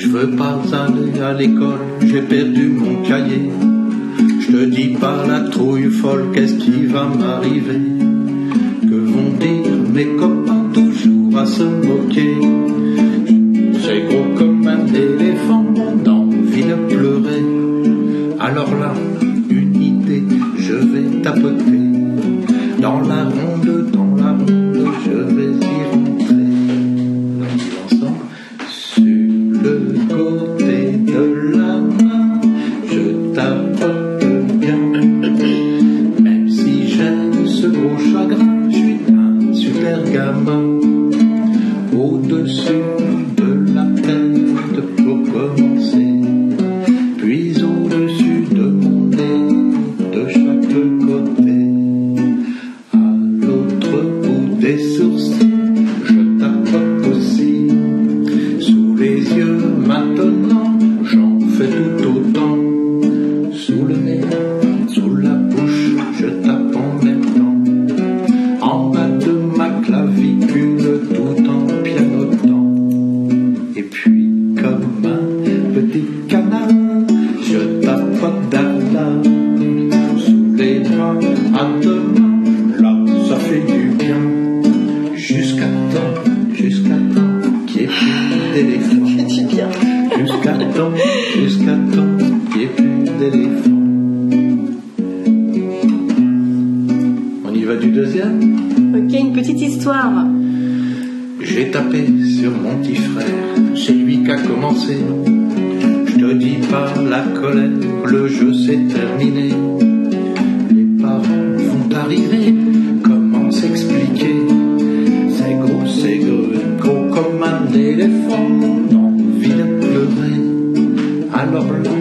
veux pas aller à l'école, j'ai perdu mon cahier. Je te dis pas la trouille folle, qu'est-ce qui va m'arriver? Que vont dire mes copains toujours à se moquer? C'est gros comme un éléphant, on a envie de pleurer. Alors là, une idée, je vais tapoter. Dans la ronde, je vais y rentrer. Ensemble, sur le côté de la main, je tapote bien. Même si j'ai ce gros chagrin, je suis un super gamin. Au-dessus de la tête pour commencer, puis au-dessus de mon nez, de chaque côté. À l'autre bout des sourcils, je tapote aussi. Sous les yeux maintenant, j'en fais tout autant. Sous le nez, sous la bouche, je tape en même temps. En bas de ma clavicule, tout en pianotant. Et puis, comme un petit canard, je tapote dada. Sous les bras, à deux mains, là, ça fait du bien. Jusqu'à temps qu'il n'y ait plus d'éléphants. Jusqu'à temps qu'il n'y ait plus d'éléphants. On y va du deuxième? Ok, une petite histoire. J'ai tapé sur mon petit frère, c'est lui qui a commencé. Je te dis pas la colère, le jeu s'est terminé. Les parents vont arriver, comment s'expliquer? C'est gros comme un éléphant, on a envie de pleurer. Alors là,